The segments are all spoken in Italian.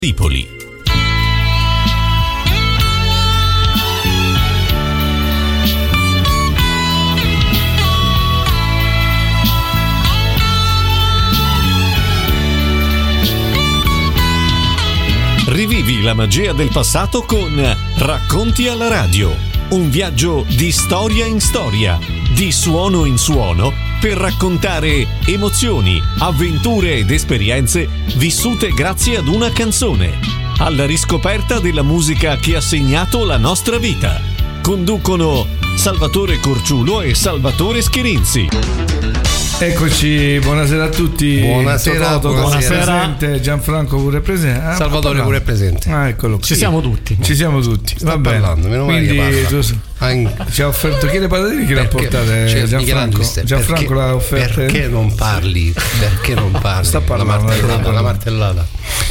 Tripoli. Rivivi la magia del passato con Racconti alla radio. Un viaggio di storia in storia, di suono in suono, per raccontare emozioni, avventure ed esperienze vissute grazie ad una canzone. Alla riscoperta della musica che ha segnato la nostra vita. Conducono Salvatore Corciulo e Salvatore Schirinzi. Eccoci, buonasera a tutti. Buonasera, buonasera. Presente, Gianfranco pure presente. Salvatore pure presente. Eccolo qui. Ci siamo tutti. Va bene. Parlando, meno male che parla. Ci ha offerto chi le patatine, chi l'ha portate? Gianfranco l'ha offerta. Perché non parli? Sta parlando la martellata.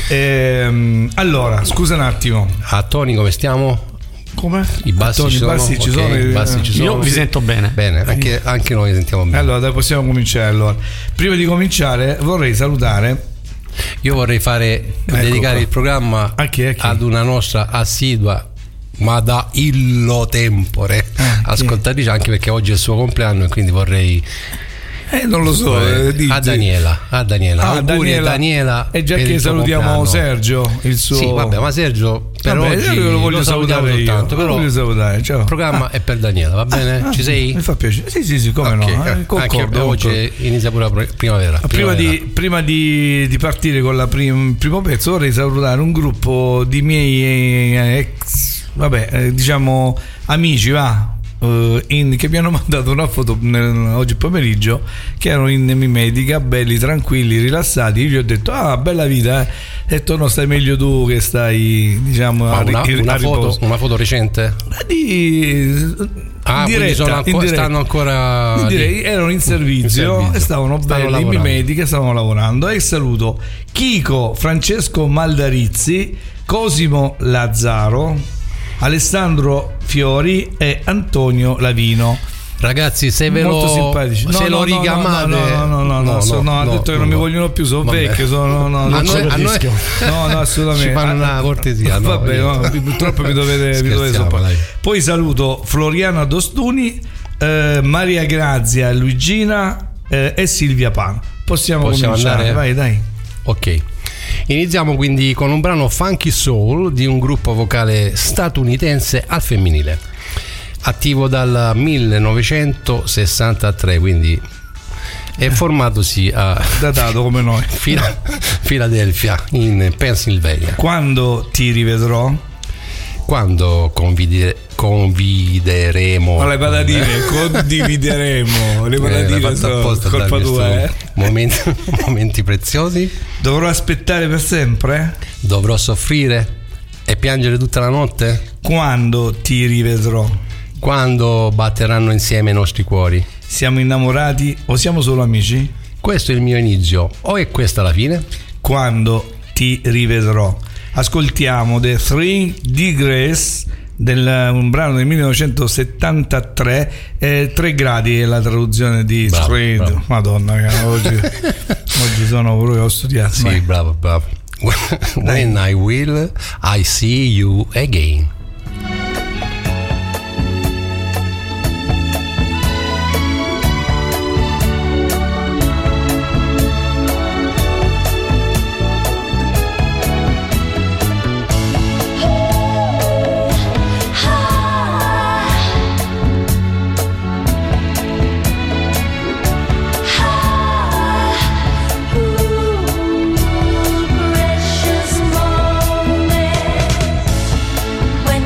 Allora, scusa un attimo. A Toni come stiamo? Come? I bassi ci sono. Io vi sento bene. Anche noi sentiamo bene. Allora, dai, possiamo cominciare. Allora, prima di cominciare vorrei salutare. Io vorrei dedicare il programma a chi? ad una nostra assidua ma da illo tempore ascoltatrice, anche perché oggi è il suo compleanno e quindi vorrei non lo so, a Daniela. Daniela. E già che salutiamo compleanno. Sergio, il suo. Sì, vabbè, ma Sergio per oggi io lo voglio salutare soltanto, però voglio salutare. Ciao. Il programma è per Daniela, va bene? Ci sei? Mi fa piacere. Sì, come no? Concordo. Oggi inizia pure la primavera. Prima di partire con il primo pezzo, vorrei salutare un gruppo di miei ex, diciamo amici, che mi hanno mandato una foto oggi pomeriggio, che erano in Mimedica, belli, tranquilli, rilassati. Io gli ho detto: bella vita, Ho detto: no, stai meglio tu che stai, diciamo, una foto recente? Diretta, stanno ancora erano in servizio e stavano belli in Mimedica, stavano lavorando. E saluto Chico Francesco Maldarizzi, Cosimo Lazzaro, Alessandro Fiori e Antonio Lavino. Ragazzi, se molto simpatici. Lo richiamate. No, ha detto che non mi vogliono più, sono vecchio, assolutamente. Ci fanno una cortesia. Purtroppo mi dovete sopportare. Poi saluto Floriana Dostuni, Maria Grazia Luigina e Silvia Pan. Possiamo cominciare? Andare? Vai, dai. Ok. Iniziamo quindi con un brano funky soul di un gruppo vocale statunitense al femminile, attivo dal 1963, quindi è formatosi a datato come noi, Philadelphia in Pennsylvania. Quando ti rivedrò? Quando condivideremo le patatine, condivideremo le patatine, colpa tua, momenti preziosi. Dovrò aspettare per sempre? Dovrò soffrire e piangere tutta la notte? Quando ti rivedrò? Quando batteranno insieme i nostri cuori? Siamo innamorati o siamo solo amici? Questo è il mio inizio o è questa la fine? Quando ti rivedrò. Ascoltiamo The 3 Degrees, un brano del 1973, 3 gradi è la traduzione di Straight. Madonna, oggi sono proprio studiato. Sì, bravo. When I will, I see you again. When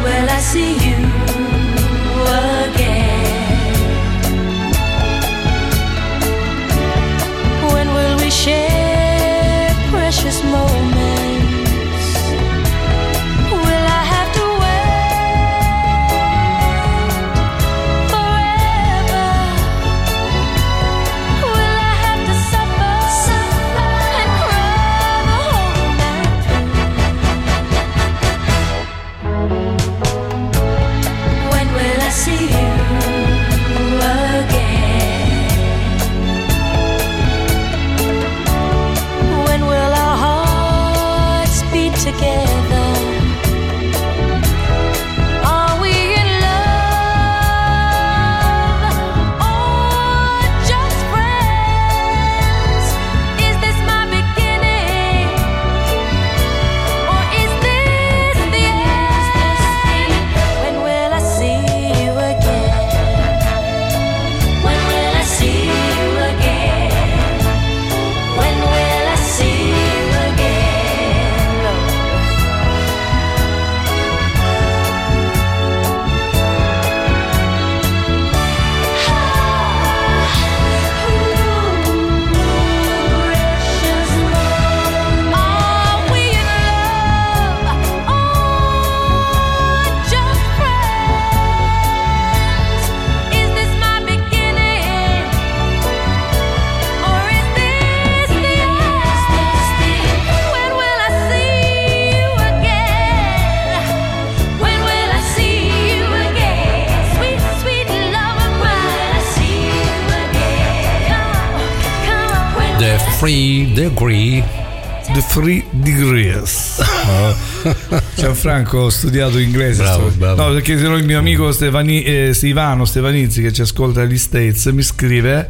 The Three Degrees. Gianfranco, ho studiato inglese. Bravo. No, perché se no il mio amico Ivano Stefanizzi, che ci ascolta dagli States, mi scrive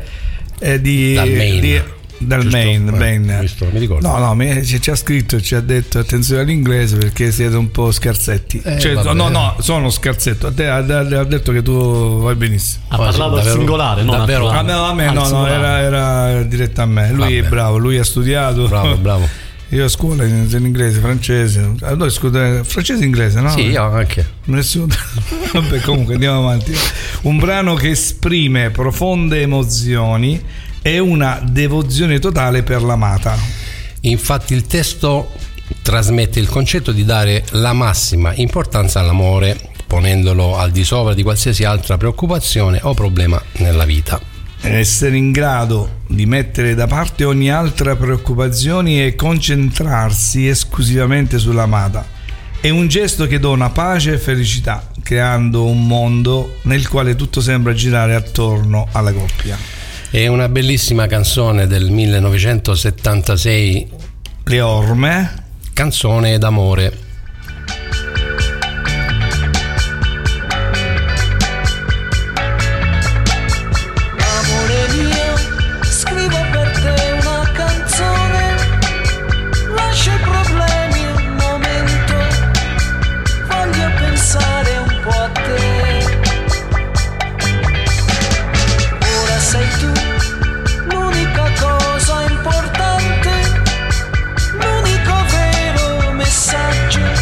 dal Maine. Giusto, mi ricordo. No, ci ha scritto e ci ha detto attenzione all'inglese perché siete un po' scherzetti. No, sono scherzetto. A te ha detto che tu vai benissimo. Ha parlato al singolare, no? Davvero? Era diretto a me. Lui è bravo, lui ha studiato. Bravo. Io a scuola in inglese, francese. Francese e inglese, no? Sì, io anche. Nessuno. Vabbè, comunque andiamo avanti. Un brano che esprime profonde emozioni e una devozione totale per l'amata. Infatti il testo trasmette il concetto di dare la massima importanza all'amore, ponendolo al di sopra di qualsiasi altra preoccupazione o problema nella vita. Essere in grado di mettere da parte ogni altra preoccupazione e concentrarsi esclusivamente sull'amata è un gesto che dona pace e felicità, creando un mondo nel quale tutto sembra girare attorno alla coppia. È una bellissima canzone del 1976, Le Orme, Canzone d'amore. L'unico vero messaggio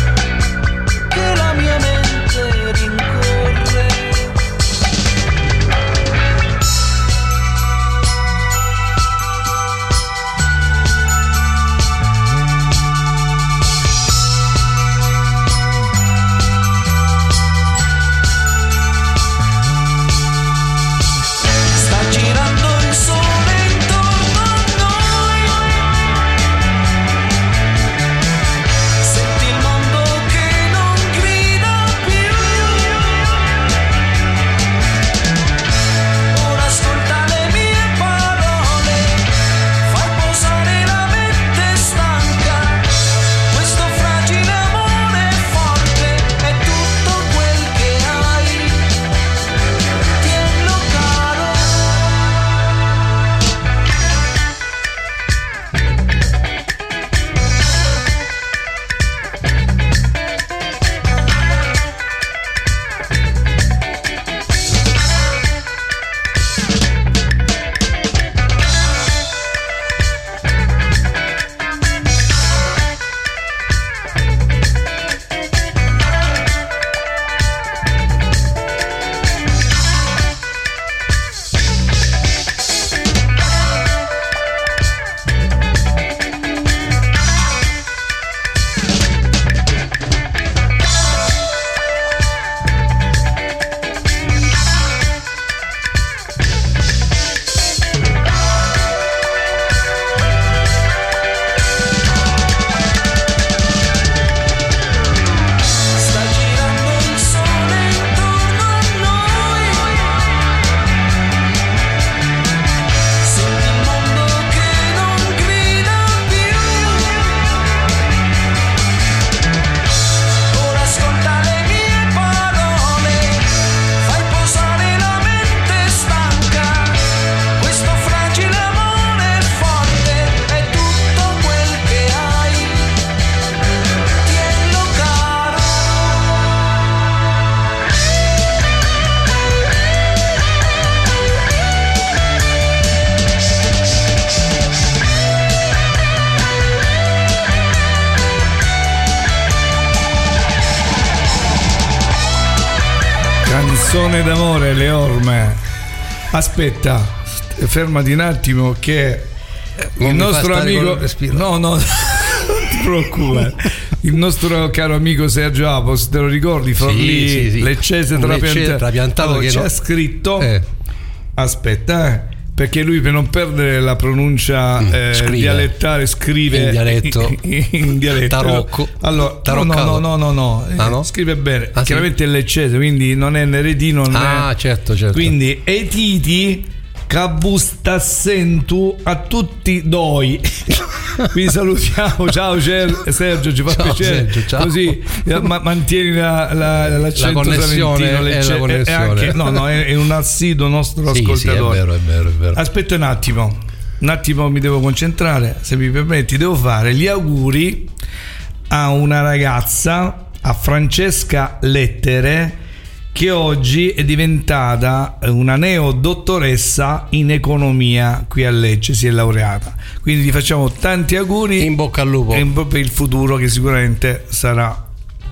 Canzone d'amore, le orme. Aspetta, fermati un attimo che il nostro amico non ti preoccupare. Il nostro caro amico Sergio Apos, te lo ricordi? Forlì, Leccese trapiantato che c'è scritto aspetta, perché lui, per non perdere la pronuncia dialettale, scrive in dialetto tarocco. Allora, no. Scrive bene. Chiaramente è leccese, quindi non è neretino, certo. Quindi etiti cabustassentu a tutti doi. Vi salutiamo, ciao Sergio, ci fa piacere. Sergio, ciao. Così mantieni l'accento connessione, salentino, è anche, è un assiduo nostro ascoltatore. È vero. Aspetta un attimo, mi devo concentrare, se mi permetti. Devo fare gli auguri a una ragazza, a Francesca Lettere, che oggi è diventata una neodottoressa in economia qui a Lecce, si è laureata. Quindi ti facciamo tanti auguri, in bocca al lupo per il futuro, che sicuramente sarà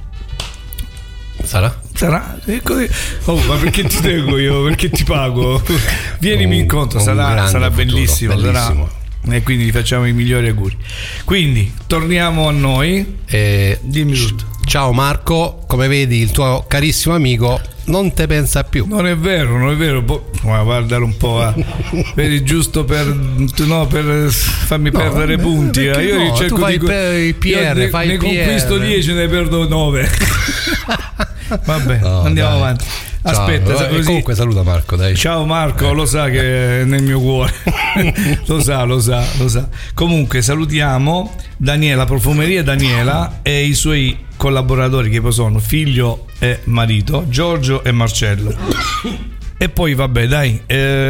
così. Ma perché ti tengo io? Perché ti pago? Vienimi incontro, sarà bellissimo. E quindi ti facciamo i migliori auguri. Quindi torniamo a noi. Dimmi tutto. Ciao Marco, come vedi il tuo carissimo amico non te pensa più. Non è vero. Guardare un po', vedi, giusto per farmi perdere punti. Io cerco tu fai il PR, fai ne il PR. Conquisto 10, ne perdo 9. Vabbè, andiamo avanti. Aspetta, così. Comunque saluta Marco, dai. Ciao Marco, lo sa che è nel mio cuore. lo sa. Comunque salutiamo Daniela, Profumeria Daniela, e i suoi collaboratori, che poi sono figlio e marito, Giorgio e Marcello. E poi vabbè, dai,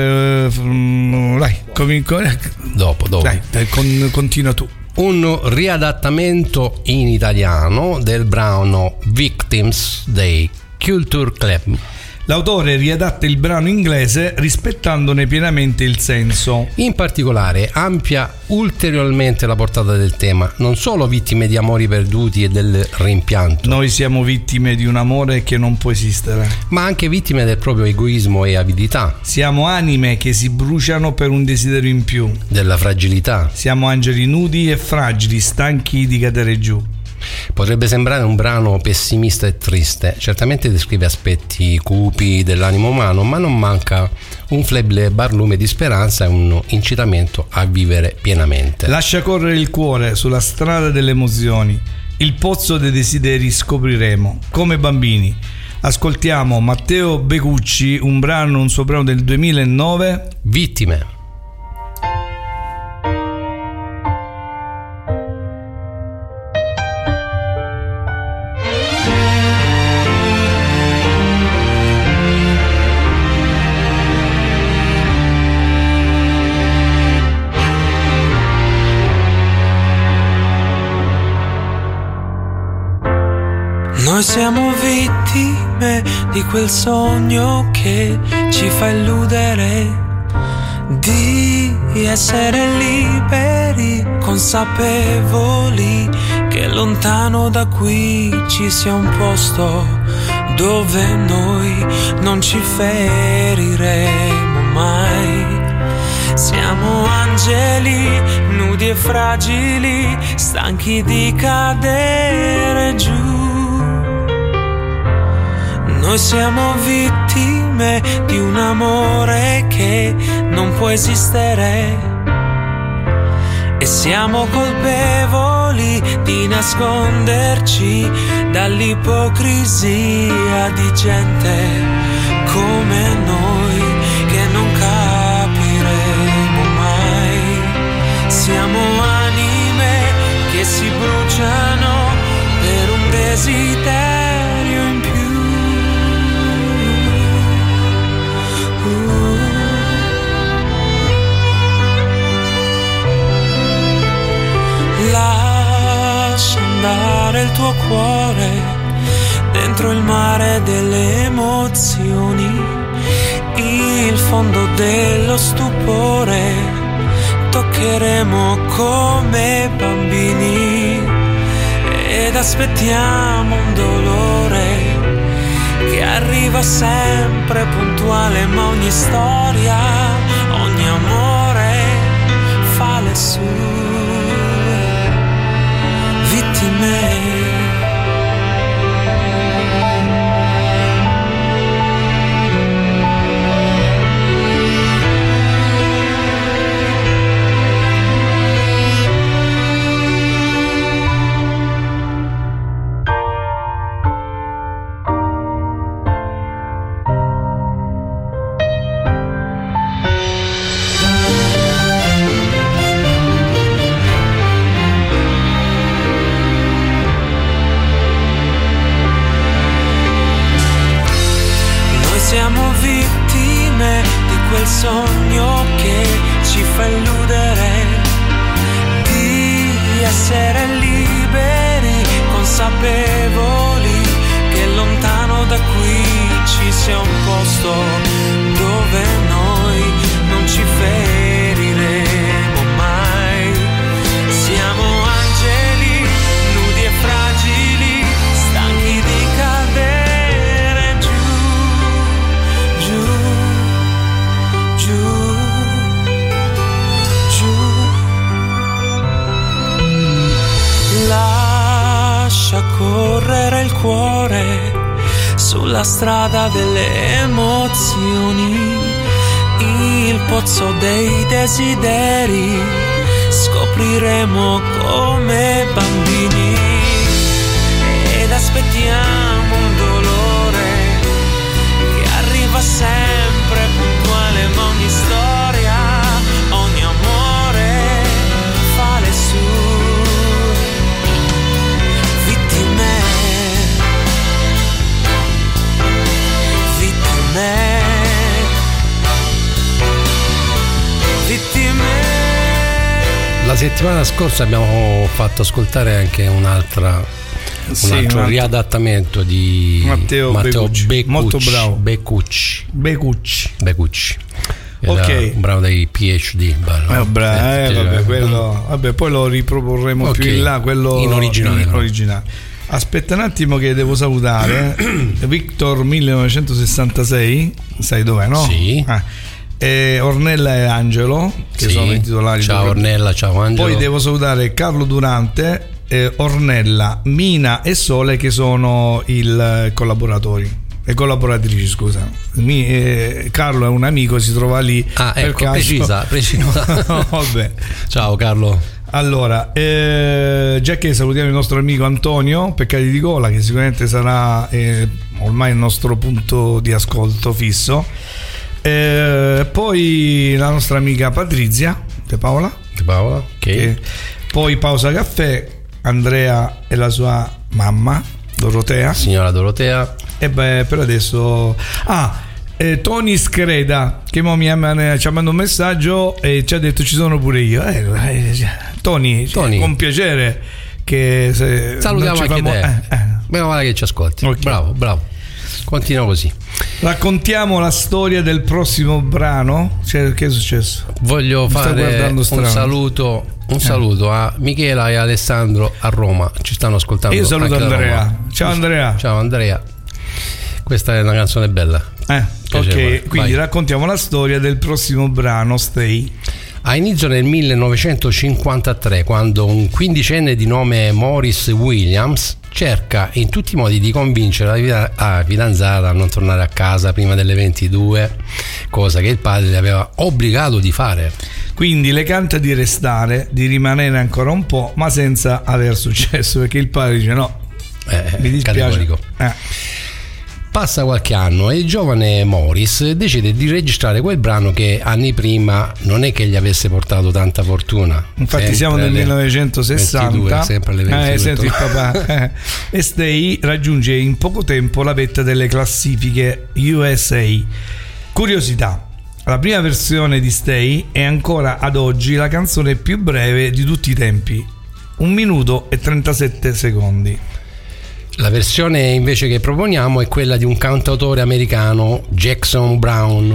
dopo. Dai, continua tu. Un riadattamento in italiano del brano Victims dei Culture Club. L'autore riadatta il brano inglese rispettandone pienamente il senso. In particolare amplia ulteriormente la portata del tema, non solo vittime di amori perduti e del rimpianto. Noi siamo vittime di un amore che non può esistere, ma anche vittime del proprio egoismo e avidità. Siamo anime che si bruciano per un desiderio in più. Della fragilità. Siamo angeli nudi e fragili, stanchi di cadere giù. Potrebbe sembrare un brano pessimista e triste, certamente descrive aspetti cupi dell'animo umano, ma non manca un flebile barlume di speranza e un incitamento a vivere pienamente. Lascia correre il cuore sulla strada delle emozioni, il pozzo dei desideri scopriremo, come bambini. Ascoltiamo Matteo Becucci, un suo brano del 2009, Vittime. Noi siamo vittime di quel sogno che ci fa illudere di essere liberi, consapevoli che lontano da qui ci sia un posto dove noi non ci feriremo mai. Siamo angeli nudi e fragili, stanchi di cadere giù. Noi siamo vittime di un amore che non può esistere e siamo colpevoli di nasconderci dall'ipocrisia di gente come noi che non capiremo mai. Siamo anime che si bruciano per un desiderio in più. Lascia andare il tuo cuore dentro il mare delle emozioni, il fondo dello stupore toccheremo come bambini ed aspettiamo un dolore che arriva sempre puntuale, ma ogni storia, ogni amore fa le sue vittime. Siamo vittime di quel sogno che ci fa illudere di essere liberi, consapevoli che lontano da qui ci sia un posto dove noi non ci feriremo mai. Siamo angeli nudi e fragili, stanchi di cadere lascia correre il cuore sulla strada delle emozioni, il pozzo dei desideri scopriremo come bambini ed aspettiamo un dolore che arriva sempre puntuale, ma ogni storia, ogni amore fa le sue La settimana scorsa abbiamo fatto ascoltare anche un altro riadattamento di Matteo Beccucci, molto bravo. Beccucci. Ok, un brano dei PhD, bello. Vabbè, poi lo riproporremo più in là, quello in originale. Aspetta un attimo che devo salutare Victor 1966, sai dov'è, no? Sì. Ornella e Angelo, che sono i titolari. Ciao Ornella, ciao Angelo. Poi devo salutare Carlo Durante, Ornella, Mina e Sole, che sono i collaboratrici, scusa. Carlo è un amico, si trova lì. Ecco, precisa. Vabbè. Ciao Carlo. Allora, già che salutiamo il nostro amico Antonio Peccati di Gola, che sicuramente sarà ormai il nostro punto di ascolto fisso. Poi la nostra amica Patrizia De Paola, ok. Poi Pausa Caffè, Andrea e la sua mamma Dorotea, signora Dorotea. E per adesso Tony Screda, che mo ci ha mandato un messaggio e ci ha detto ci sono pure io. Tony, con piacere, che salutiamo anche te. Meno male che ci ascolti. Okay. Bravo. Continua così. Raccontiamo la storia del prossimo brano. Che è successo? Voglio fare un saluto a Michela e Alessandro a Roma. Ci stanno ascoltando. Io saluto Andrea. Ciao Andrea. Ciao Andrea. Questa è una canzone bella. Ok, quindi raccontiamo la storia del prossimo brano, Stay. Ha inizio nel 1953, quando un quindicenne di nome Morris Williams cerca in tutti i modi di convincere la fidanzata a non tornare a casa prima delle 22, cosa che il padre le aveva obbligato di fare. Quindi le canta di restare, di rimanere ancora un po', ma senza aver successo, perché il padre dice no, mi dispiace. Categorico. Passa qualche anno e il giovane Morris decide di registrare quel brano che anni prima non è che gli avesse portato tanta fortuna. Infatti siamo nel 1960, 22, sempre alle 22. Senti il papà. E Stay raggiunge in poco tempo la vetta delle classifiche USA. Curiosità: la prima versione di Stay è ancora ad oggi la canzone più breve di tutti i tempi, 1 minuto e 37 secondi. La versione invece che proponiamo è quella di un cantautore americano, Jackson Browne.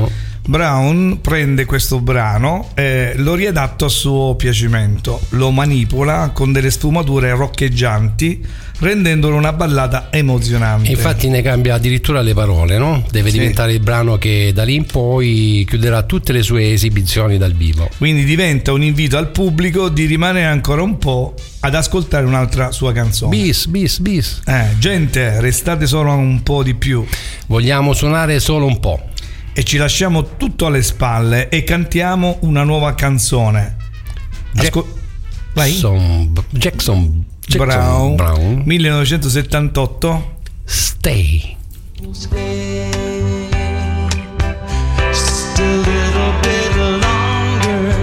Brown prende questo brano e lo riadatta a suo piacimento, lo manipola con delle sfumature roccheggianti, rendendolo una ballata emozionante. Infatti ne cambia addirittura le parole, no? Deve diventare il brano che da lì in poi chiuderà tutte le sue esibizioni dal vivo. Quindi diventa un invito al pubblico di rimanere ancora un po' ad ascoltare un'altra sua canzone. Bis. Gente, restate solo un po' di più. Vogliamo suonare solo un po'. E ci lasciamo tutto alle spalle e cantiamo una nuova canzone. Jackson Brown 1978. Stay. Just a little bit longer.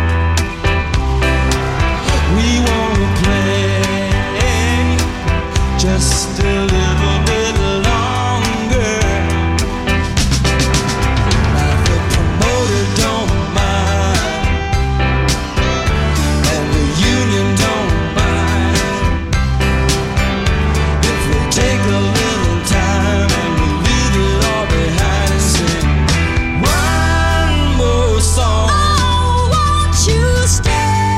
We wanna play just a little bit longer. Now the promoter don't mind, and the union don't mind, if we take a little time and we leave it all behind and sing one more song. Oh, won't you stay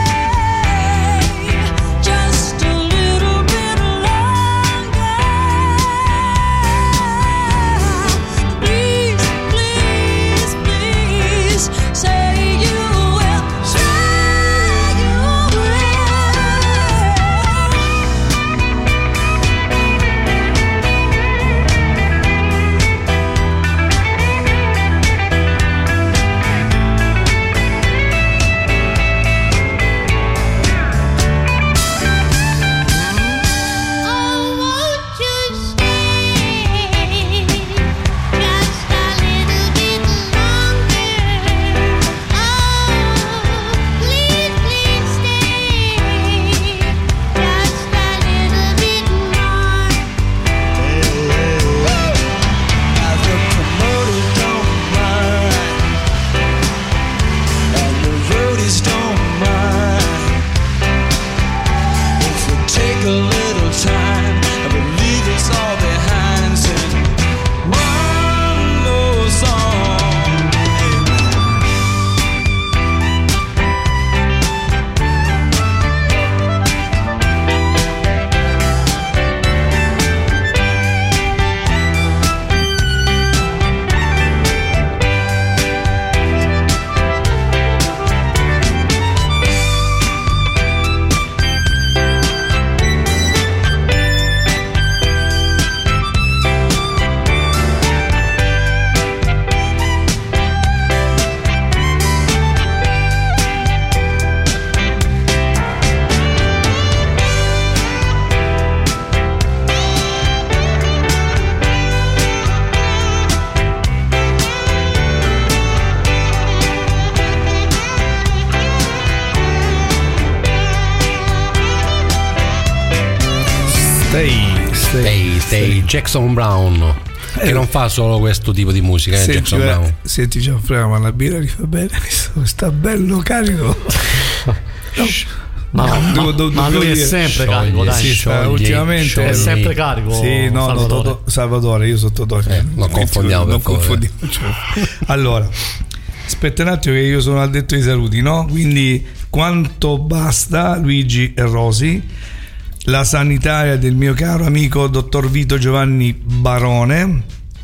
just a little bit longer? Please, please, please, say you will, say you will. Oh, won't you stay just a little bit longer? Oh, please, please stay just a little bit more. Now the promoter don't mind, and the roadies don't mind, if we take a little time and we leave this all behind and sing one more song. Stay. Jackson Brown, che non fa solo questo tipo di musica, Jackson Brown. Senti Gianfranco, ma la birra gli fa bene, sta bello carico. Ma lui è sempre carico, dai. Ultimamente è sempre carico. Sì, no, Salvatore, io sotto non confondiamo, non confondiamo. Allora, aspetta un attimo che io sono addetto ai saluti, no? Quindi quanto basta Luigi e Rosi, la sanitaria del mio caro amico dottor Vito Giovanni Barone,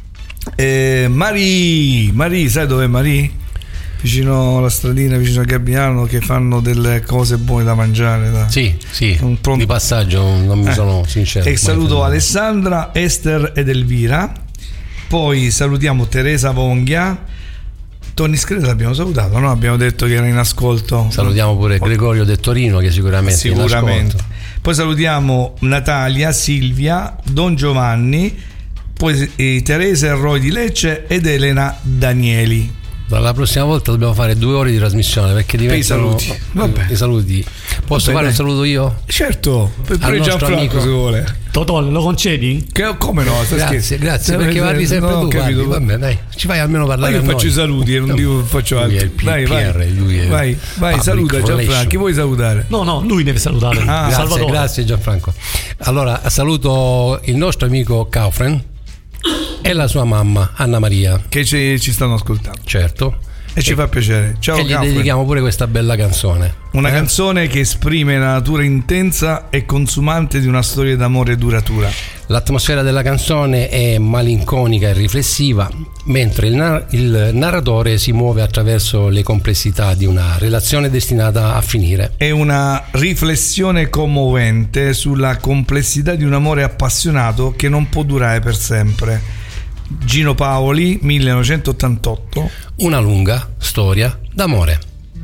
Marie, sai dov'è Marie? Vicino alla stradina, vicino a Gabbiano, che fanno delle cose buone da mangiare. Sì, di passaggio non mi sono sincero. E saluto Alessandra, Esther ed Elvira. Poi salutiamo Teresa Vonghia. Tony Screta l'abbiamo salutato, no? Abbiamo detto che era in ascolto. Salutiamo pure Gregorio De Torino, che sicuramente. In ascolto. Poi salutiamo Natalia, Silvia, Don Giovanni, poi Teresa e Roy di Lecce ed Elena Danieli. La prossima volta dobbiamo fare 2 ore di trasmissione, perché diventano i saluti. Posso fare un saluto io? Certo, per Gianfranco se vuole. Totò, lo concedi? Come no? Grazie, perché parli sempre tu. Capito. Vabbè, dai, ci fai almeno parlare. Io faccio i saluti e non dico faccio altro. Vai, saluta Gianfranco. Chi vuoi salutare? No, lui deve salutare. Grazie Gianfranco. Allora saluto il nostro amico Kaufren, e la sua mamma Anna Maria, che ci stanno ascoltando. certo. E ci fa piacere. Ciao, E gli Caffè. dedichiamo pure questa bella canzone. Una canzone che esprime la natura intensa e consumante di una storia d'amore duratura. L'atmosfera della canzone è malinconica e riflessiva, mentre il narratore si muove attraverso le complessità di una relazione destinata a finire. È una riflessione commovente sulla complessità di un amore appassionato che non può durare per sempre. Gino Paoli, 1988. Una lunga storia d'amore.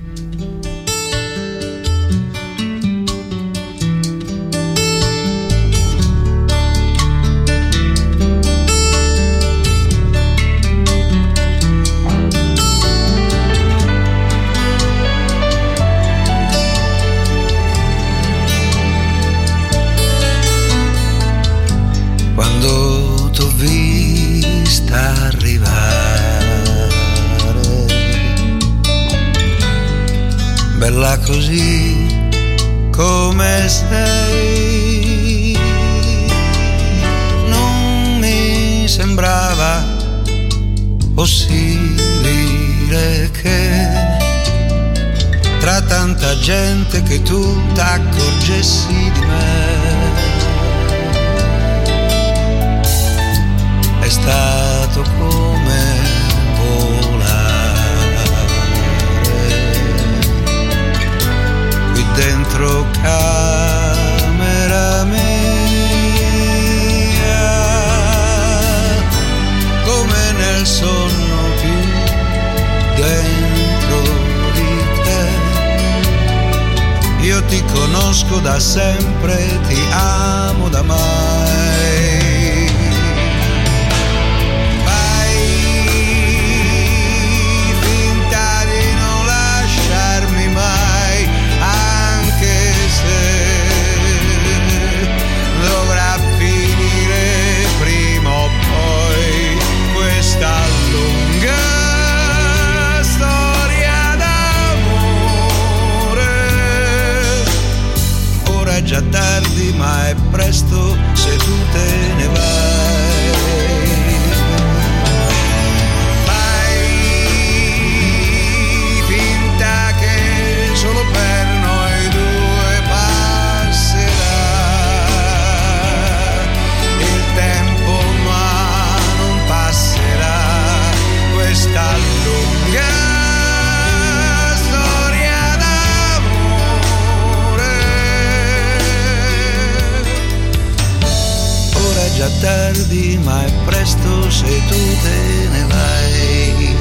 Quando t'ho vista arrivare, bella così come sei, non mi sembrava possibile che tra tanta gente che tu t'accorgessi di me. È stato come volare qui dentro camera mia, come nel sonno più dentro di te. Io ti conosco da sempre, ti amo da mai. Già tardi ma è presto se tu te ne vai. Fai finta che solo per noi due passerà il tempo, ma non passerà questa lunga già tardi ma è presto se tu te ne vai.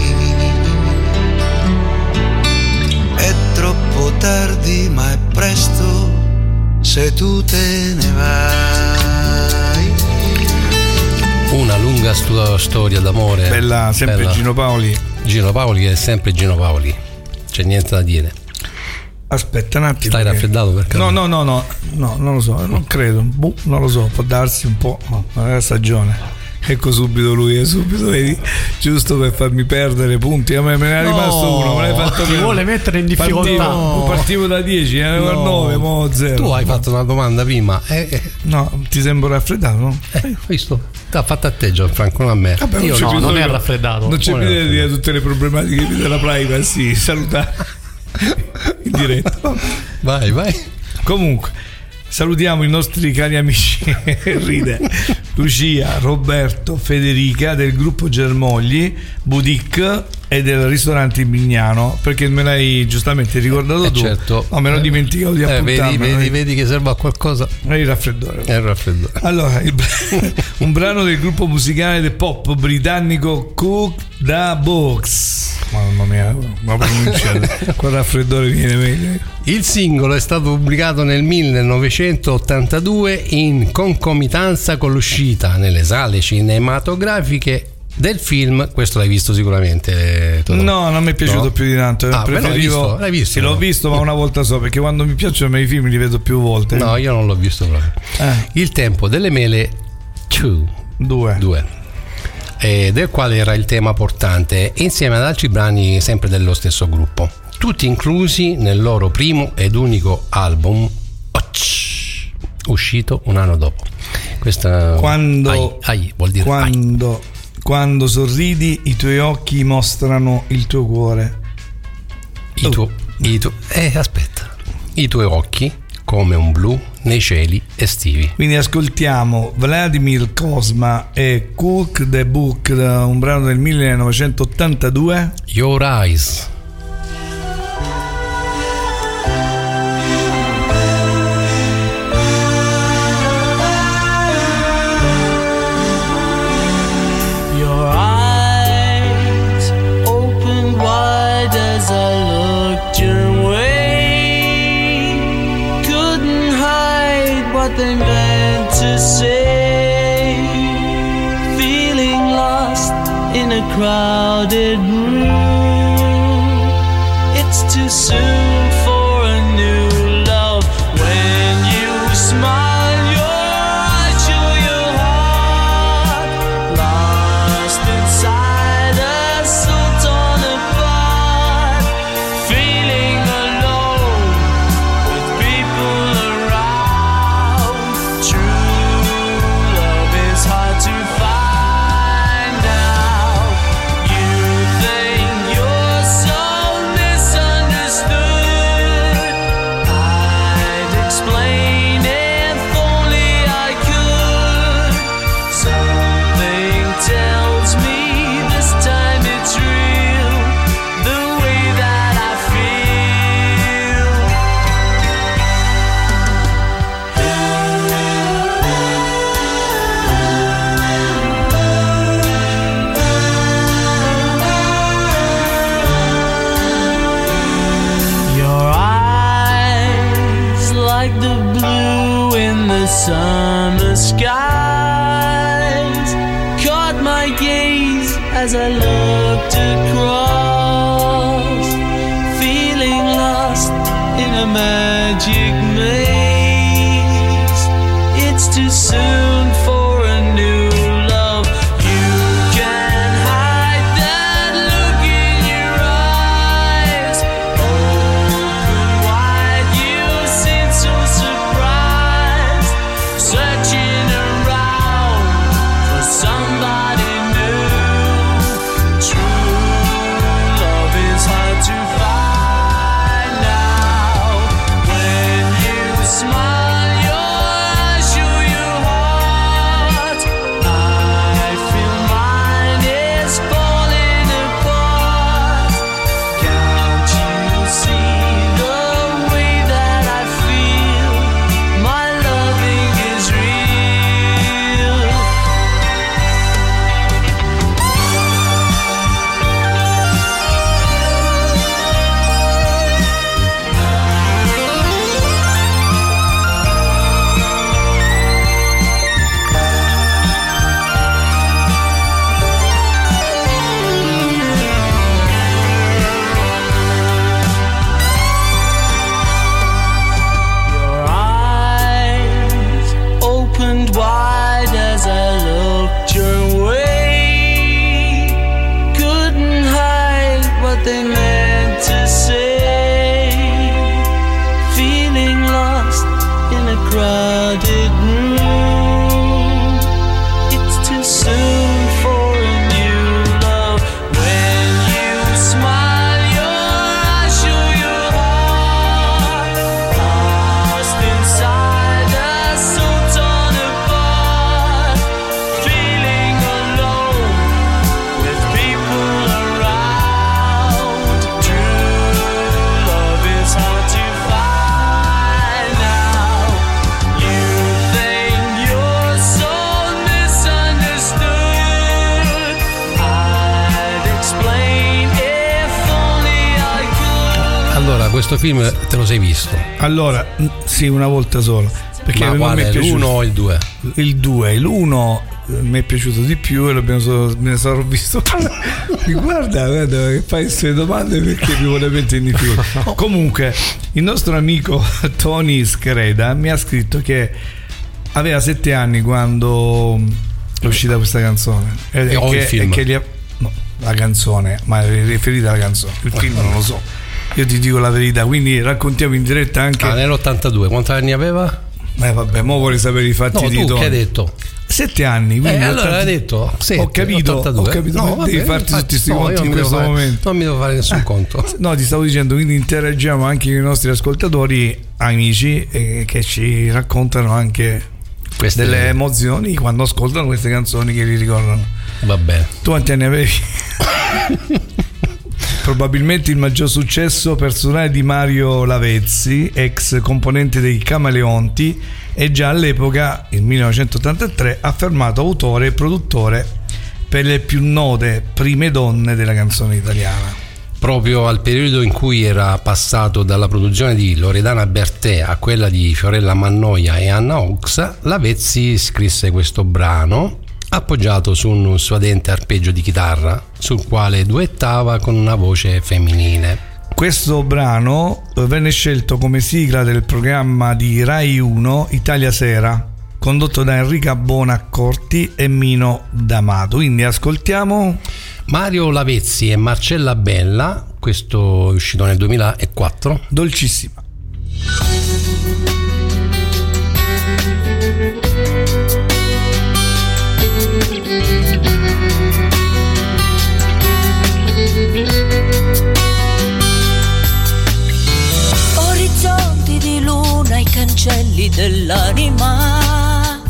È troppo tardi ma è presto se tu te ne vai. Una lunga storia d'amore. Bella, sempre Bella. Gino Paoli. Gino Paoli è sempre Gino Paoli, c'è niente da dire. Aspetta un attimo. Stai raffreddato per caso? No, non lo so, non credo. Non lo so, può darsi un po'. No, non è la stagione. Ecco subito lui, vedi, giusto per farmi perdere punti. A me ne è rimasto uno, me l'hai fatto Ti vuole mettere in difficoltà. Partivo da 10, ero a 9, mo 0. Tu hai fatto una domanda prima. No, ti sembro raffreddato, no? Visto? T'ha fatto a te Gianfranco, non a me. Vabbè, Io c'è no. Non è raffreddato. Non c'è Non è bisogno di dire tutte le problematiche della privacy. Salutare in diretta. Vai. Comunque, salutiamo i nostri cari amici Ride, Lucia, Roberto, Federica del gruppo Germogli Boutique e del ristorante Mignano, perché me l'hai giustamente ricordato tu. Certo. No, me l'ho dimenticato di appuntarmi. Vedi che serve a qualcosa. È il raffreddore. È il raffreddore. Allora, un brano del gruppo musicale del pop britannico Cook the Box. Mamma mia, ma pronunciate. Quel raffreddore viene meglio. Il singolo è stato pubblicato nel 1982 in concomitanza con l'uscita nelle sale cinematografiche del film. Questo l'hai visto sicuramente, Totò? No, non mi è piaciuto No? più di tanto. Ah, beh, Preferivo. l'hai visto? Sì, l'ho visto, ma una volta so, perché quando mi piacciono i film li vedo più volte. No, io non l'ho visto proprio. Il tempo delle mele 2 del quale era il tema portante, insieme ad altri brani sempre dello stesso gruppo, tutti inclusi nel loro primo ed unico album uscito un anno dopo. Questa Quando vuol dire quando quando sorridi i tuoi occhi mostrano il tuo cuore. Aspetta. I tuoi occhi come un blu nei cieli estivi. Quindi ascoltiamo Vladimir Cosma e Cook the Book, un brano del 1982. Your Eyes. Your eyes opened wide as I looked your way. Couldn't hide what they meant to say. Feeling lost in a crowded room. It's too soon for a new love. When you smile, your eyes show your heart. Lost inside a soul torn apart. Feeling alone with people around. True love is hard to find out. You think you're so misunderstood. I'd explain if only I could. Something tells me this time it's real, the way that I feel. Your eyes, like the blue in the summer skies, caught my gaze as I looked across, feeling lost in a magic maze. It's too soon for a new love. You can hide that look in your eyes. Open wide, you seem so surprised, searching around for somebody new. True love is hard to find now. When you smile, your eyes show your heart. I feel mine is falling apart. Can't you see the way that I feel? My loving is real. Your eyes opened wide as I looked your way. Couldn't hide what they meant to say. Feeling lost in a crowded room. It's too soon for a new love. When you smile, your eyes show your heart. Lost inside a soul torn apart. Feeling alone with people around. True love is hard to find now. You think you're so misunderstood. I'd explain if only I could. Allora, questo film te lo sei visto? Allora, sì, una volta solo. Perché Ma non mi quale? è piaciuto. L'1 o il 2? Il 2, l'1 mi è piaciuto di più e me ne sono visto. Guarda che fai queste domande perché mi vuole mettere in difficoltà. Comunque, il nostro amico Tony Screda mi ha scritto che aveva 7 anni quando è uscita questa canzone. O il film? No, la canzone, ma è riferita alla canzone. Il film non lo so. Io ti dico la verità, quindi raccontiamo in diretta anche. Nell'82, quanti anni aveva? Vabbè, mo vuole sapere i fatti No, di tu Tony. che hai detto? 7 anni, quindi allora hai detto ho capito, 82. No, devi farti tutti questi conti in questo momento. Non mi devo fare nessun conto. No, ti stavo dicendo, quindi interagiamo anche con i nostri ascoltatori, amici, che ci raccontano anche delle emozioni quando ascoltano queste canzoni che li ricordano. Va bene. Tu quanti anni avevi? Probabilmente il maggior successo personale di Mario Lavezzi, ex componente dei Camaleonti, e già all'epoca, nel 1983, affermato autore e produttore per le più note prime donne della canzone italiana. Proprio al periodo in cui era passato dalla produzione di Loredana Bertè a quella di Fiorella Mannoia e Anna Ox, Lavezzi scrisse questo brano appoggiato su un suadente arpeggio di chitarra sul quale duettava con una voce femminile. Questo brano venne scelto come sigla del programma di Rai 1 Italia Sera, condotto da Enrica Bonaccorti e Mino D'Amato. Quindi ascoltiamo Mario Lavezzi e Marcella Bella, questo è uscito nel 2004. Dolcissima. Orizzonti di luna, i cancelli dell'anima,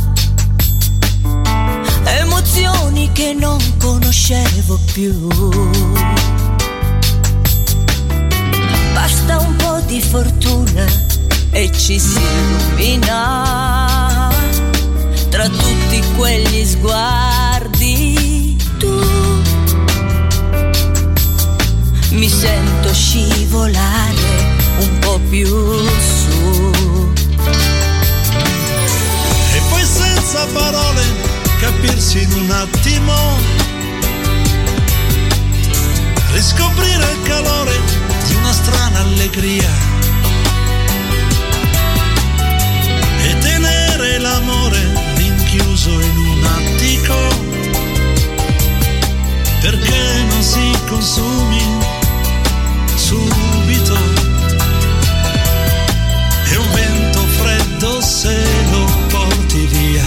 emozioni che non conoscevo più. Basta un po' di fortuna e ci si illumina tra tutti quegli sguardi. Tu mi sento scivolare un po' più su, e poi senza parole capirsi in un attimo, riscoprire il calore di una strana allegria e tenere l'amore rinchiuso in un attico, perché non si consumi subito. E un vento freddo se lo porti via.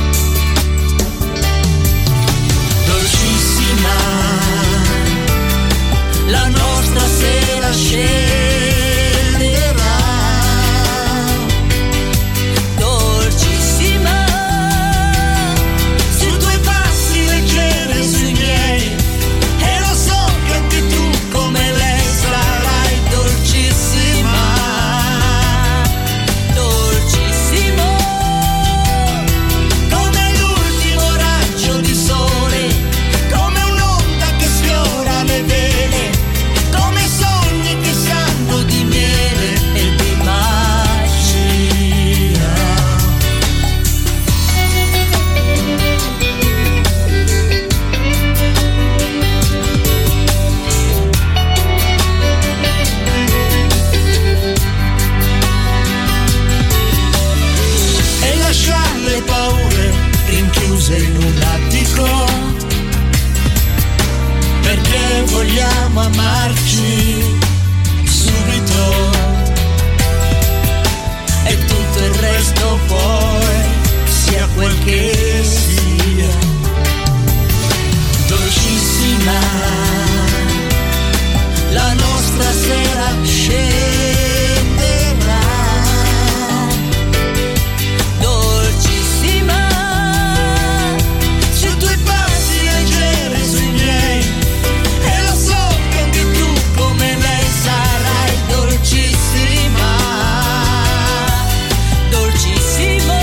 dolcissima, la nostra sera scenderà. Dolcissima, sui tuoi passi leggeri sui miei, e lo so che anche tu come lei sarai dolcissima, dolcissimo, come l'ultimo raggio di sole, come un'onda che sfiora le vele, come sogni che sanno di miele e di magia. E lasciare le paure rinchiuse in un attico, perché vogliamo amarci subito, E tutto il resto poi sia quel che sia. dolcissima, la nostra sera scenderà. Dolcissima, Sui tuoi passi leggeri sui miei, e lo so che anche tu come lei sarai dolcissima, dolcissimo,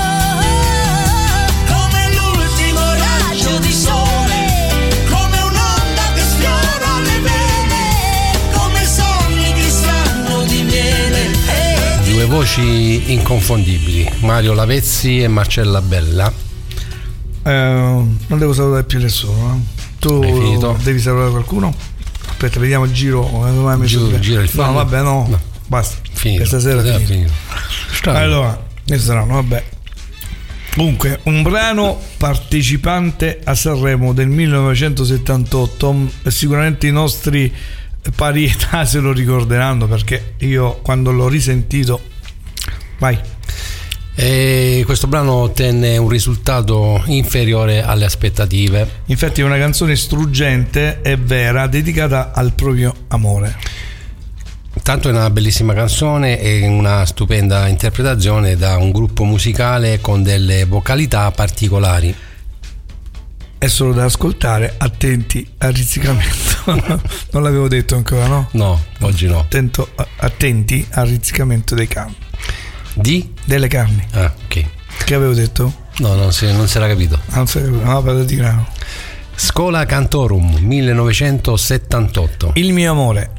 come l'ultimo raggio di sole, come un'onda che sfiora le vele, come sogni che sanno di miele e di Due voci inconfondibili, Mario Lavezzi e Marcella Bella. Non devo salutare più nessuno. Tu Hai finito? devi salutare qualcuno? Aspetta, vediamo il giro. Come hai messo bene? Gira il No, foglio. vabbè, no. No. Basta. Finito. Questa sera è finito. Strano. Allora, questo saranno, vabbè. Comunque, un brano partecipante a Sanremo del 1978. Sicuramente i nostri pari età se lo ricorderanno, perché io quando l'ho risentito, vai. E questo brano ottenne un risultato inferiore alle aspettative. Infatti è una canzone struggente e vera, dedicata al proprio amore. Tanto è una bellissima canzone e una stupenda interpretazione da un gruppo musicale con delle vocalità particolari. È solo da ascoltare, attenti al rizzicamento. Non l'avevo detto ancora, no? No, oggi no. Attenti al rizzicamento dei carni. Delle carni. Ah, ok. Che avevo detto? No, non si era capito. Non si era capito, no, vado di grano. Schola Cantorum 1978. Il mio amore.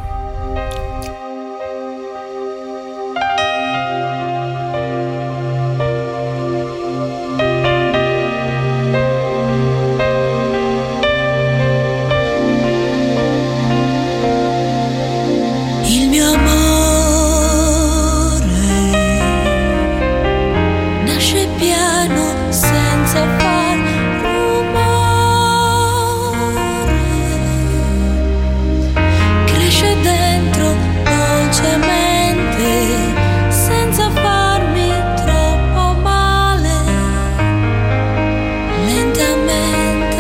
Il mio amore nasce piano senza far rumore, cresce dentro dolcemente senza farmi troppo male, lentamente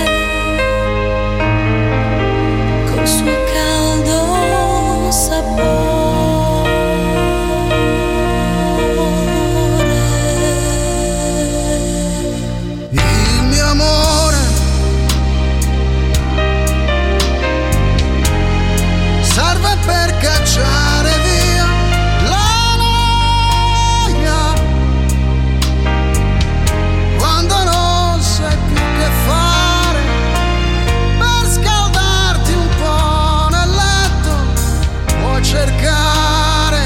col suo caldo sapore. Il mio amore serve per cacciare via la noia quando non sai più che fare, per scaldarti un po' nel letto puoi cercare,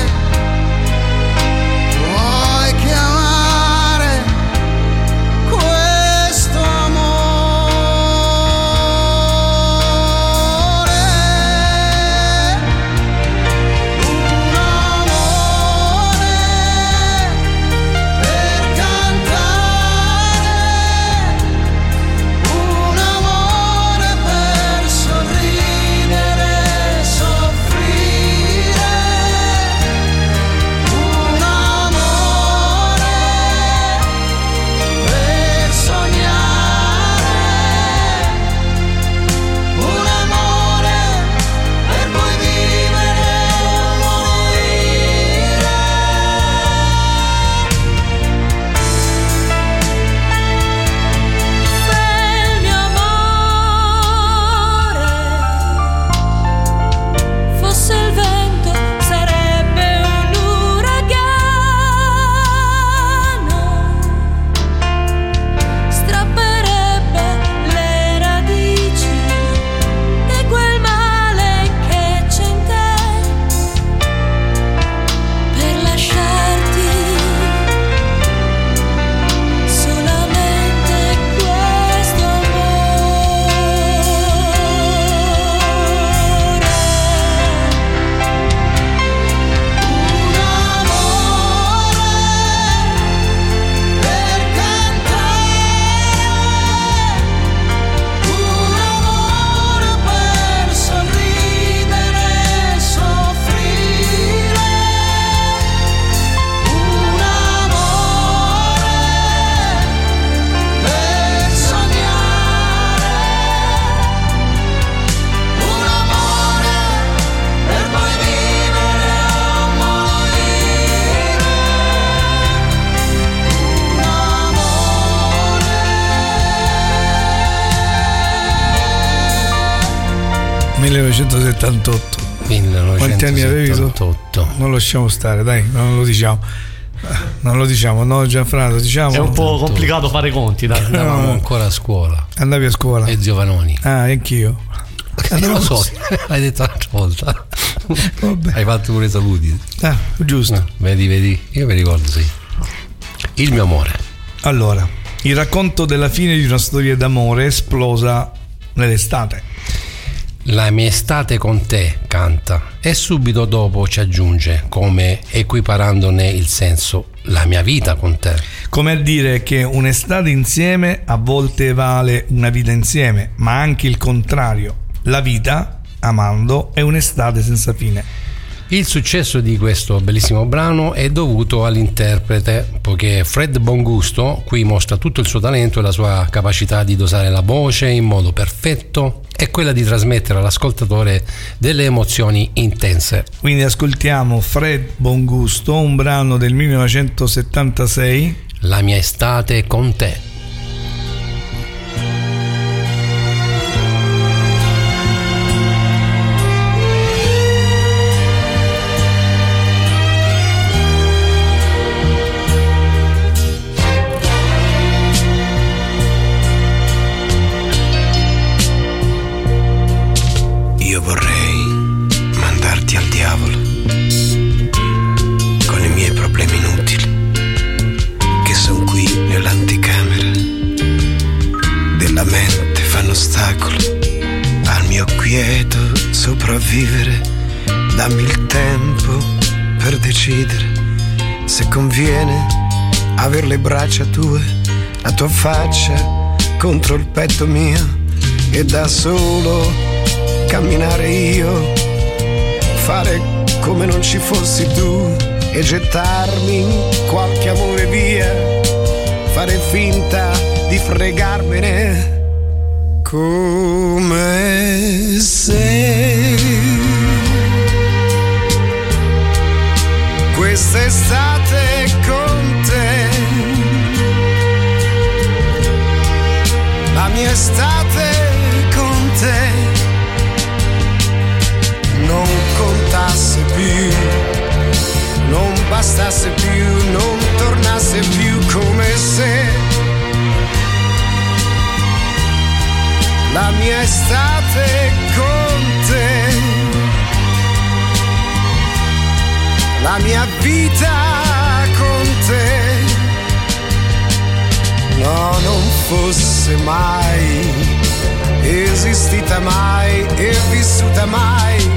puoi chiamare questo amore un amore per cantare, un amore per sorridere e soffrire, un amore per sognare, un amore per poi vivere o morire. Se il mio amore fosse il vento sarebbe un uragano, strapperebbe le radici di quel male che c'è in te, per lasciarti solamente questo amore, Un amore per cantare, un amore per sorridere e soffrire, un amore per sognare, un amore per poi vivere o morire, un amore. 1978. 1978. Quanti anni avevi tu? Non lo lasciamo stare, dai, non lo diciamo. Non lo diciamo, no Gianfranco, diciamo. È un po' complicato fare i conti, dai. Andavamo No. ancora a scuola. Andavi a scuola? E zio Vanoni. Ah, anch'io. Non lo so, l'hai detto l'altra volta. Vabbè. Hai fatto pure i saluti. Ah, giusto. Vedi, io mi ricordo, sì. Il mio amore. Allora, il racconto della fine di una storia d'amore esplosa nell'estate. La mia estate con te, canta, e subito dopo ci aggiunge, come equiparandone il senso, la mia vita con te. Come a dire che un'estate insieme a volte vale una vita insieme, ma anche il contrario. La vita, amando, è un'estate senza fine. Il successo di questo bellissimo brano è dovuto all'interprete, poiché Fred Bongusto qui mostra tutto il suo talento e la sua capacità di dosare la voce in modo perfetto e quella di trasmettere all'ascoltatore delle emozioni intense. Quindi ascoltiamo Fred Bongusto, un brano del 1976, La mia estate con te. Io vorrei mandarti al diavolo con i miei problemi inutili, che sono qui nell'anticamera della mente, fanno ostacolo al mio quieto sopravvivere. Dammi il tempo per decidere se conviene aver le braccia tue, la tua faccia contro il petto mio, e da solo camminare io, fare come non ci fossi tu e gettarmi in qualche amore via, fare finta di fregarmene come se quest'estate con te, la mia estate con te, non contasse più, non bastasse più, non tornasse più, come se la mia estate con te, la mia vita con te, no, non fosse mai esistita mai e vissuta mai.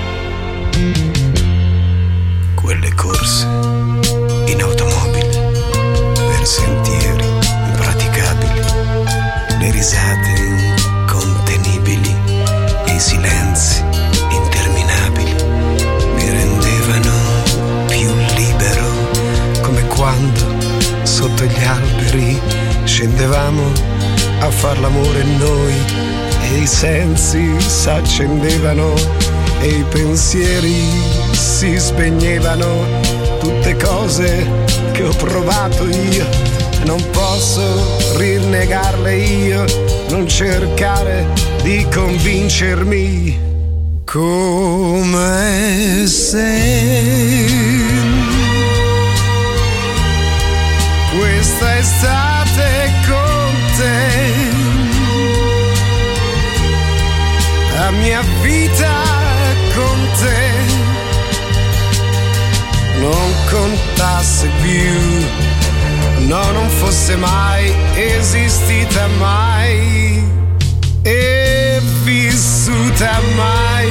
Quelle corse in automobile per sentieri impraticabili, le risate incontenibili e i silenzi interminabili mi rendevano più libero, come quando sotto gli alberi scendevamo a far l'amore noi e i sensi s'accendevano e i pensieri si spegnevano, tutte cose che ho provato io, non posso rinnegarle io, non cercare di convincermi, come se questa estate con te, la mia vita con te, non contasse più, no, non fosse mai esistita mai e vissuta mai.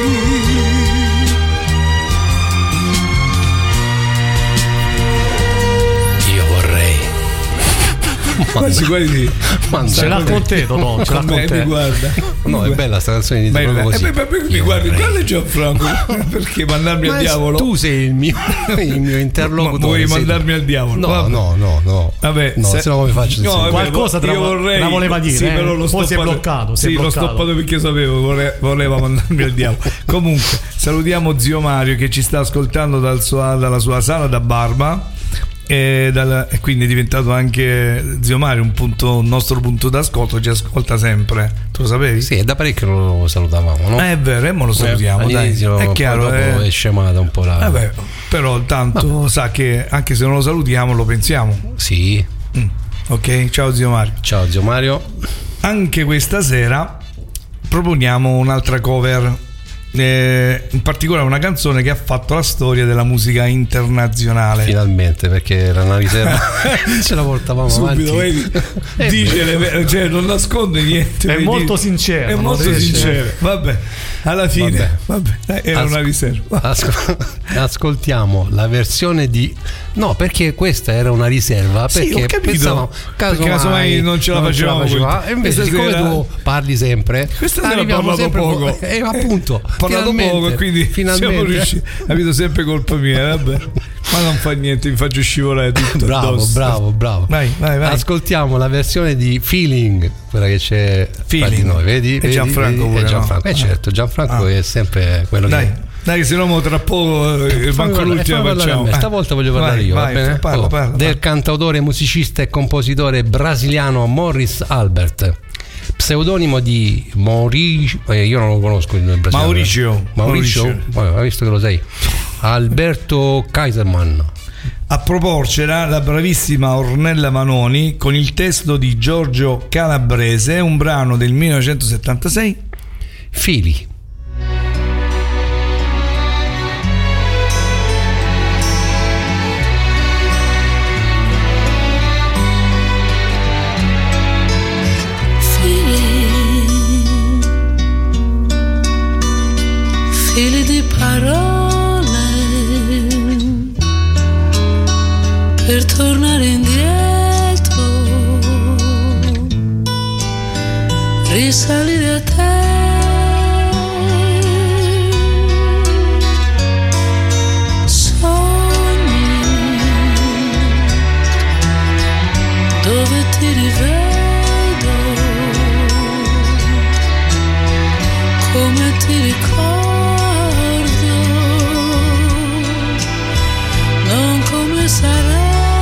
Io vorrei. quasi quasi Ce l'ha con te, Totò, ce l'ha con te. mi guarda. No, è bella sta canzone di Bella. proprio così. Mi guardi, guarda Gianfranco, perché mandarmi al diavolo? Tu sei il mio interlocutore. Vuoi sei mandarmi tu. al diavolo? No, Vabbè. no. Vabbè, No, se no come faccio? No, vabbè, Qualcosa io vorrei, la voleva dire, sì, però l'ho poi si è stoppato. bloccato. Sì, l'ho stoppato perché sapevo voleva mandarmi al diavolo. Comunque, salutiamo zio Mario che ci sta ascoltando dalla sua sala da barba. E quindi è diventato anche zio Mario un nostro punto d'ascolto, ci ascolta sempre, tu lo sapevi? Sì, è da parecchio lo salutavamo, no? È vero, mo lo salutiamo, dai. All'inizio, È chiaro, dopo è scemata un po' la... Vabbè, però tanto sa che anche se non lo salutiamo lo pensiamo. Sì. Ok, ciao zio Mario. Ciao zio Mario. Anche questa sera proponiamo un'altra cover, in particolare una canzone che ha fatto la storia della musica internazionale. Finalmente, perché era una riserva. Ce la portavamo Subito, avanti. vedi? Dice cioè non nasconde niente. È vedi? molto sincero. È non molto riesce- sincero. Vabbè, alla fine vabbè, era una riserva. Ascoltiamo la versione di... No, perché questa era una riserva. Sì, Perché ho capito. pensavamo Perché casomai non ce la facevamo. E invece, Questa siccome sera- tu parli sempre, Questa sera ho arriviamo parlato sempre poco. appunto. parlato Finalmente, poco e quindi finalmente. siamo riusciti. Capito, sempre colpa mia, vabbè. Ma non fa niente, mi faccio scivolare tutto Bravo, addosso. bravo. Vai. Ascoltiamo la versione di Feeling, quella che c'è fra Feeling. di noi, vedi? E Gianfranco pure, È Gianfranco. no? Certo, Gianfranco è sempre quello che... Dai, se no tra poco manco l'ultima facciamo. Stavolta voglio parlare io, va bene? Parla. Del cantautore, musicista e compositore brasiliano Morris Albert, pseudonimo di Mauricio, io non lo conosco il brasiliano. Mauricio. Vabbè, visto che lo sei. Alberto Kaiserman. A proporcela la bravissima Ornella Manoni con il testo di Giorgio Calabrese, un brano del 1976, Fili. Fili di parole per tornare indietro, risalire a te, sogni dove ti rivedo, come ti ricordo, non come sarà.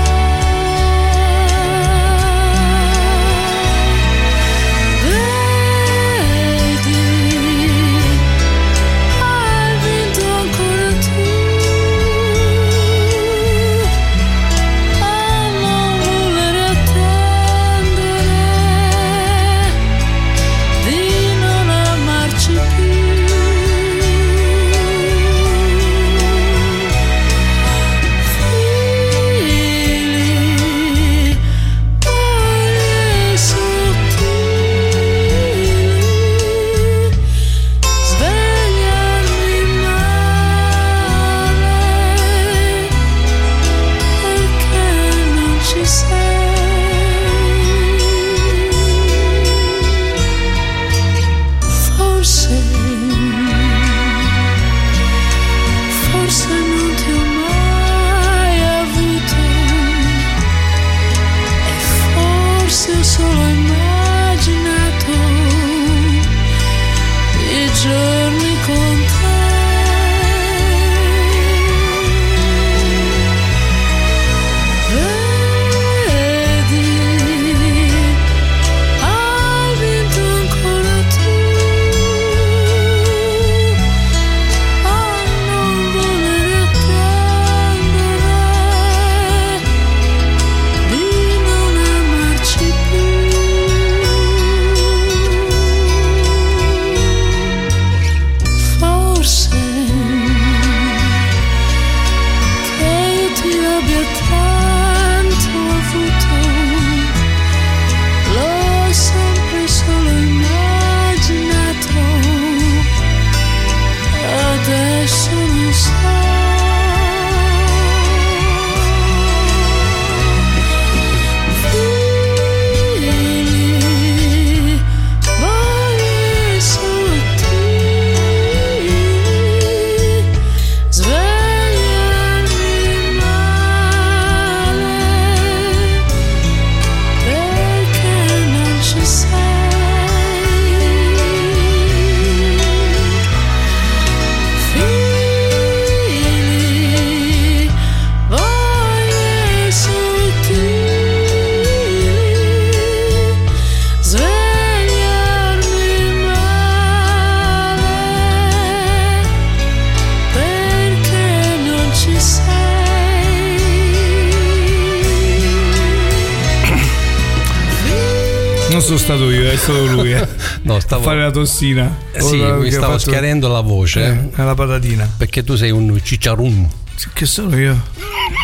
Non sono stato io, è stato lui. No, stavo a fare la tossina. Sì, mi stavo schiarendo la voce. La patatina. Perché tu sei un cicciarun. Che sono io?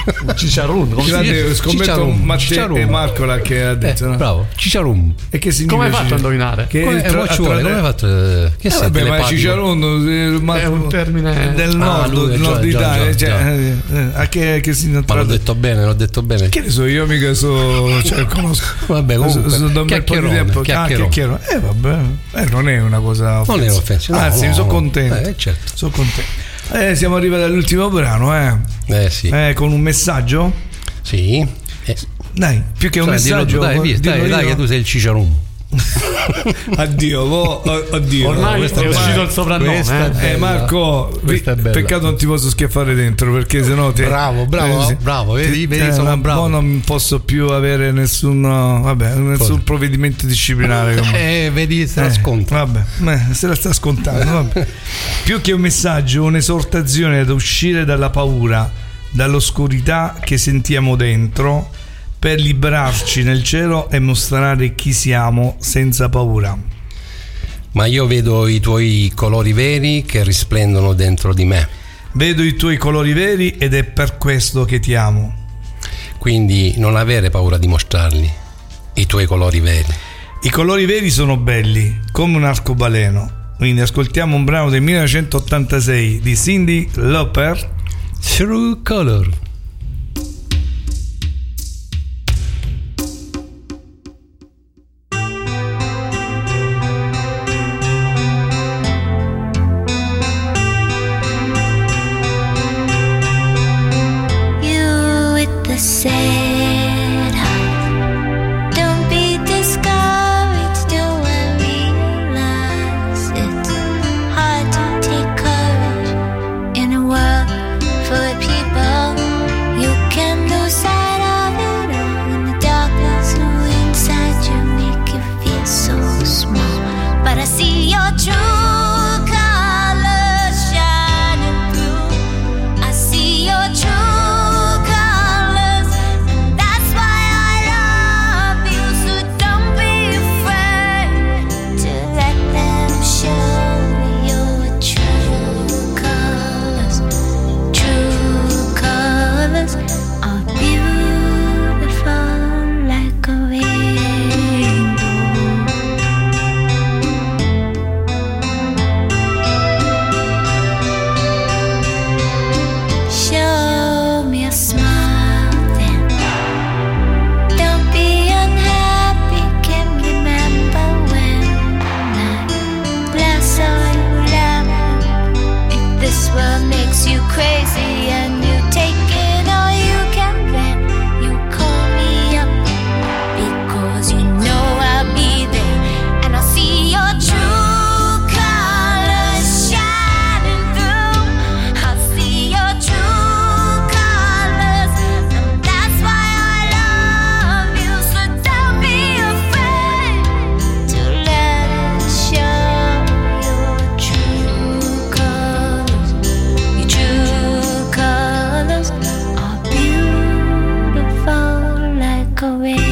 Cicciarun, come si Grande, dice? scommetto Cicciarum, Matteo Cicciarum. e Marcola che ha detto, no? Bravo, Cicciarum. E che significa? Come hai fatto a indovinare? Che Come ci vuole? Come hai fatto? Che sei vabbè, ma telepatico? Cicciaron È un termine del nord, lui, del nord già, Italia, già. a che si Ma l'ho detto bene. Che ne so, io mica cioè, conosco. Vabbè, comunque, da un bel po' di chiacchierone, tempo. chiacchierone. Chiacchierone. Vabbè, non è una cosa Non è offensiva. Anzi, no, sono no. contento. Certo. Sono contento. Siamo arrivati all'ultimo brano, Sì. con un messaggio. Sì. Dai, più che un messaggio. Dillo tu, dai, via, dillo dai, io. che tu sei il Cicciarum. Addio. Ormai questa è è uscito bella. il soprannome. Questa è bella. Marco, Questa è bella. peccato non ti posso schiaffare dentro perché sennò te. Bravo, vedi, sono bravo. Non posso più avere nessun Cosa? provvedimento disciplinare con me. Vedi, se la sconta. Vabbè, se la sta scontando. Vabbè. Più che un messaggio, un'esortazione ad uscire dalla paura, dall'oscurità che sentiamo dentro, per liberarci nel cielo e mostrare chi siamo senza paura. Ma io vedo i tuoi colori veri che risplendono dentro di me. Vedo i tuoi colori veri ed è per questo che ti amo. Quindi non avere paura di mostrarli, i tuoi colori veri. I colori veri sono belli, come un arcobaleno. Quindi ascoltiamo un brano del 1986 di Cyndi Lauper, True Color. You with the sad heart. Don't be discouraged. Do I realize it's hard to take courage in a world full of people? You can lose sight of it all, and the darkness inside you make you feel so small. But I see your true colors shining through. I see your true colors, and that's why I love you. So don't be afraid to let them show your true colors. True colors are beautiful like a rainbow. Show me a smile then. Don't be unhappy. Can remember when I saw you laughing. If this world makes you crazy and you take it all you can, then you call me up because you know I'll be there and I'll see your true colors shining through. I'll see your true colors, and that's why I love you. So don't be afraid to let it show your true colors. Your true colors are beautiful like a rainbow.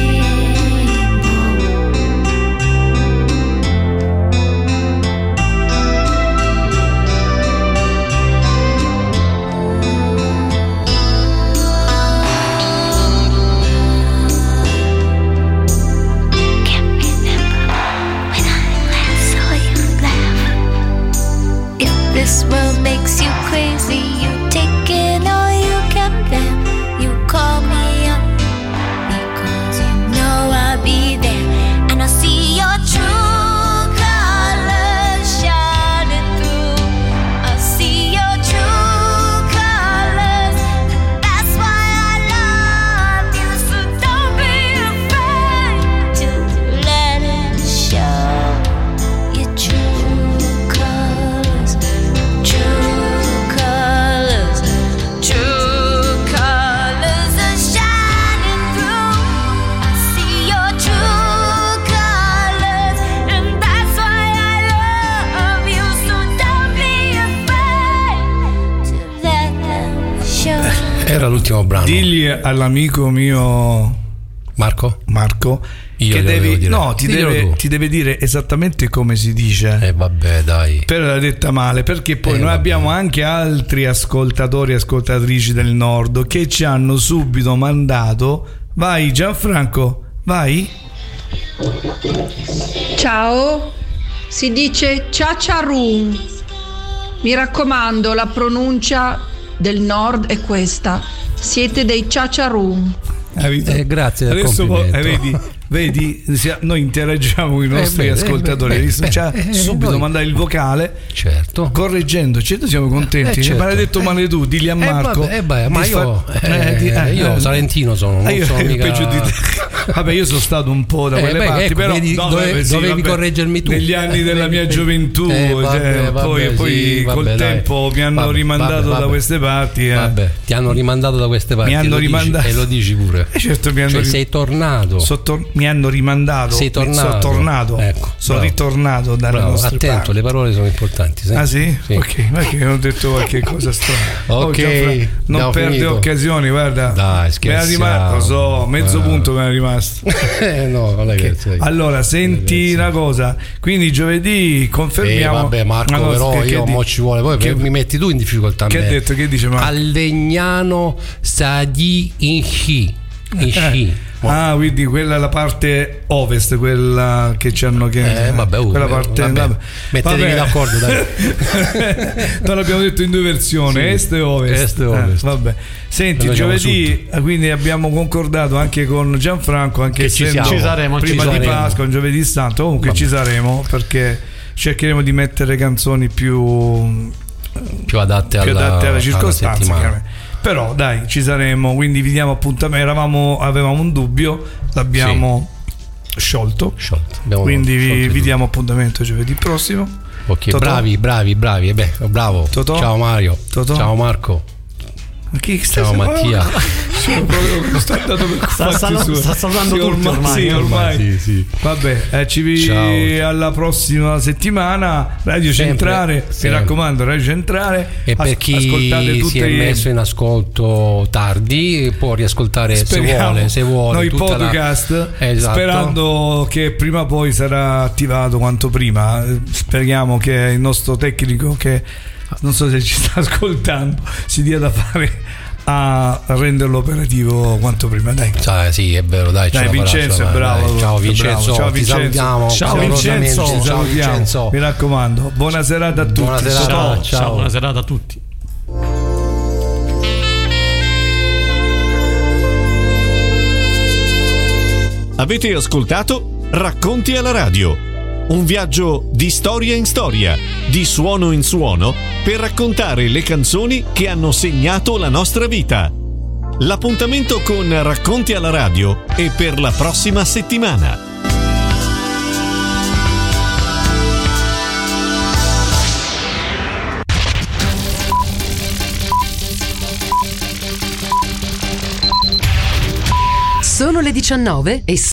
Can't remember when I last saw you laugh. If this world makes you crazy, you take it all you can, then you call me up because you know I'll be there and I'll see your true colors shining through. I'll see your true colors, and that's why I love you. So don't be afraid to let it show your true colors. True colors, true colors are shining through. I see your true colors, and that's why I love you. So don't be afraid to let them show. Era l'ultimo brano. Digli all'amico mio Marco? Io che glielo devo dire. no, Diglielo tu. ti deve dire esattamente come si dice. Vabbè, dai. Per la detta male, perché poi noi vabbè. abbiamo anche altri ascoltatori e ascoltatrici del nord che ci hanno subito mandato. Vai Gianfranco, vai. Ciao, si dice ciaciarun. Mi raccomando, la pronuncia del nord è questa. Siete dei ciaciarun. Grazie del Adesso complimento. vedi, noi interagiamo con i nostri ascoltatori. Subito mandare il vocale, certo, correggendoci. Noi siamo contenti. Certo. Maledetto male tu, digli a Marco. Ma io salentino sono, non sono mica... peggio di te. Vabbè, io sono stato un po' da quelle parti, ecco, però vedi, dovevi correggermi tu negli anni della mia gioventù. Poi col dai. tempo mi hanno rimandato da queste parti. Vabbè, ti hanno rimandato da queste parti. Mi hanno rimandato. E lo dici pure. Certo, sei tornato. Mi hanno rimandato. Sei tornato. Sono tornato. Ecco, sono ritornato dalle nostre attento, parti. le parole sono importanti. Sì? Ah sì? Ok, perché ho detto qualche cosa strana. Ok, non perde finito. Occasioni, guarda. Dai, scherziamo. Lo so, mezzo punto me ne è rimasto. No, non è che allora, senti una cosa. Quindi giovedì confermiamo. Vabbè, Marco, però io mo ci vuole. Poi mi metti tu in difficoltà. Che ha detto? Che dice Marco? A Legnano Sadi in Sci. Ah, quindi quella è la parte ovest, quella che ci hanno quella parte. Mettetevi d'accordo, dai. Noi l'abbiamo detto in due versioni, est e ovest. Vabbè. Senti, giovedì quindi abbiamo concordato anche con Gianfranco, anche che ci saremo prima di Pasqua, un giovedì santo. Comunque ci saremo, perché cercheremo di mettere canzoni più adatte alla circostanza, settimana. Però dai, ci saremo, quindi vi diamo appuntamento. Avevamo un dubbio, l'abbiamo sciolto. Quindi vi diamo appuntamento giovedì prossimo. Ok, Totò. bravi. Bravo. Totò. Ciao Mario. Totò. Ciao Marco. Ciao Mattia. Sta salutando tutti ormai. Sì. Vabbè, Ciao. alla prossima settimana. Radio Centrale, mi raccomando, Radio Centrale. E per chi si è messo in ascolto tardi può riascoltare se vuole noi podcast, sperando che prima o poi sarà attivato quanto prima. Speriamo che il nostro tecnico, che non so se ci sta ascoltando, si dia da fare a renderlo operativo quanto prima. Dai, sì, è vero, dai Vincenzo è bravo. Dai. Ciao Vincenzo, ciao ti salutiamo. Ciao Vincenzo. Mi raccomando, buona serata a tutti. Buona serata. Ciao, buona serata a tutti. Avete ascoltato Racconti alla radio, un viaggio di storia in storia, di suono in suono, per raccontare le canzoni che hanno segnato la nostra vita. L'appuntamento con Racconti alla radio è per la prossima settimana. Sono le 19 e